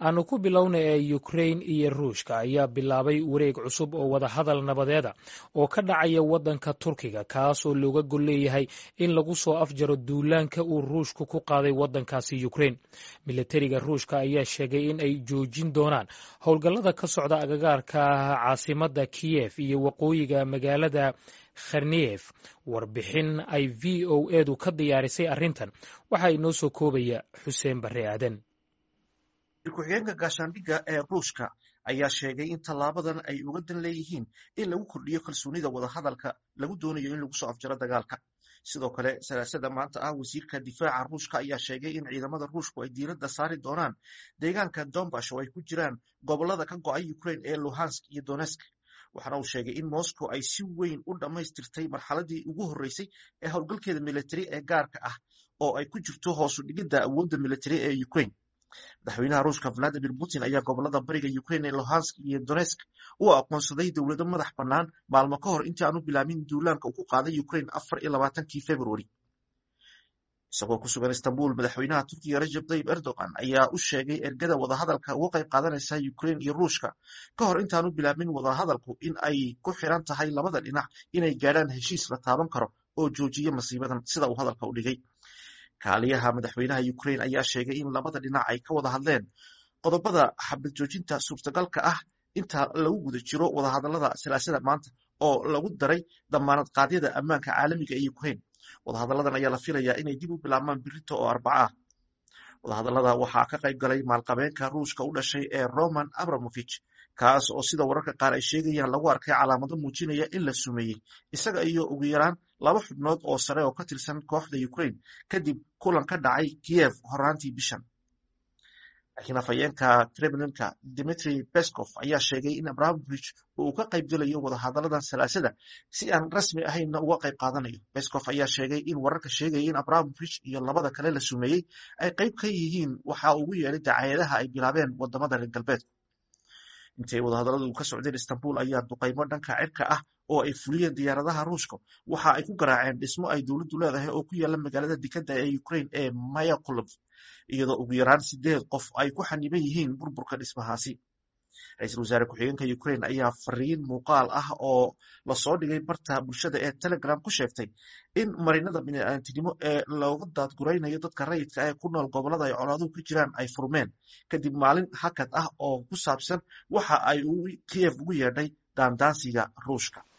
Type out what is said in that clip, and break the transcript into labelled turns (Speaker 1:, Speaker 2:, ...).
Speaker 1: aanu ku bilowna ee Ukraine iyo Ruushka ayaa bilaabay wareeg cusub oo wadahadal nabadeeda oo ka dhacaya waddanka Turkiga kaas oo looga gol leeyahay in lagu soo afjaro duulaanka uu Ruushku ku qaaday waddankaasi Ukraine. Militariga Ruushka ayaa sheegay in ay joojin doonaan howlgallada ka socda agagaarka caasimadda Kiev iyo waqooyiga magaalada Kharkiv. Warbixin ay VOA-du ka diyaarisay arrintan waxa inoo soo koobaya Xuseen Barre Aadan.
Speaker 2: ku-xigeenka gaashaandhigga ee Ruushka ayaa sheegay in tallaabadan ay uga dan leeyihiin in lagu kordhiyo kalsoonida wadahadalka lagu doonayo in lagu soo afjaro dagaalka. Sidoo kale salaasada maanta ah wasiirka difaaca Ruushka ayaa sheegay in ciidamada Ruushku ay diiradda saari doonaan deegaanka Donbass oo ay ku jiraan gobollada ka go'ay Ukraine ee Luhansk iyo Donetsk. Waxaana uu sheegay in Moscow ay si weyn u dhammaystirtay marxaladii ugu horreysay ee howlgalkeeda militari ee gaarka ah oo ay ku jirto hoos u dhigidda awoodda militari ee Ukraine. Madaxweynaha Ruushka Vladimir Putin ayaa gobollada bariga Ukraine ee Luhansk iyo Donetsk u aqoonsaday dowlado madax bannaan maalmo ka hor intii aanu bilaabin duulaanka uu ku qaaday Ukraine 24 February. Isagoo ku sugan Istanbul, madaxweynaha Turkiga Recep Tayyip Erdogan ayaa u sheegay ergada wadahadalka uga qayb qaadanaysa Ukraine iyo Ruushka ka hor intaanu bilaabin wadahadalku in ay ku xiran tahay labada dhinac inay gaadhaan heshiis la taaban karo oo joojiya masiibadan, sida uu hadalka u dhigay. Kaaliyaha madaxweynaha Ukraine ayaa sheegay in labada dhinac ay ka wada hadleen qodobada xabad joojinta suurtagalka ah inta lagu guda jiro wadahadalada salaasada maanta oo lagu daray damaanad qaadyada ammaanka caalamiga ee Ukraine. Wadahadalladan ayaa la filayaa inay dib u bilaabmaan berrito oo Arbaca ah. Wadahadallada waxaa ka qayb galay maalqabeenka Ruushka u dhashay ee Roman Abramovich, kaas oo sida wararka qaar ay sheegayaan lagu arkay calaamado muujinaya in la sumeeyey isaga iyo ugu yaraan 2 xubnood oo sare oo ka tirsan kooxda Ukraine kadib kulan ka dhacay Kiev horaantii bishan. Laakiin afhayeenka Kremlinka Dmitry Peskov ayaa sheegay in Abramovich uu ka qayb galayo wadahadalladan salaasada si aan rasmi ahaynna uga qayb qaadanayo. Peskov ayaa sheegay in wararka sheegaya in Abramovich iyo labada kale la sumeeyey ay qayb ka yihiin waxa ugu yeedhay dacaayadaha ay bilaabeen wadamada reer galbeedka. Intay wadahadalladu ka socdeen Istanbul ayaa duqaymo dhanka cirka ah oo ay fuliyeen diyaaradaha Ruushka waxa ay ku garaaceen dhismo ay dowladdu leedahay oo ku yaala magaalada dekedda ee Ukraine ee Mykolaiv, iyadoo ugu yaraan 8 qof ay ku xaniban yihiin burburka dhismahaasi. Ra'iisul wasaare ku-xigeenka Ukraine ayaa fariin muuqaal ah oo la soo dhigay barta bulshada ee Telegram ku sheegtay in marinada bini'aadantinimo ee looga daadguraynayo dadka rayidka ee ku nool gobollada ay colaaduhu ka jiraan ay furmeen kadib maalin hakad ah oo ku saabsan waxa ay Kiev ugu yeedhay daandaansiga Ruushka.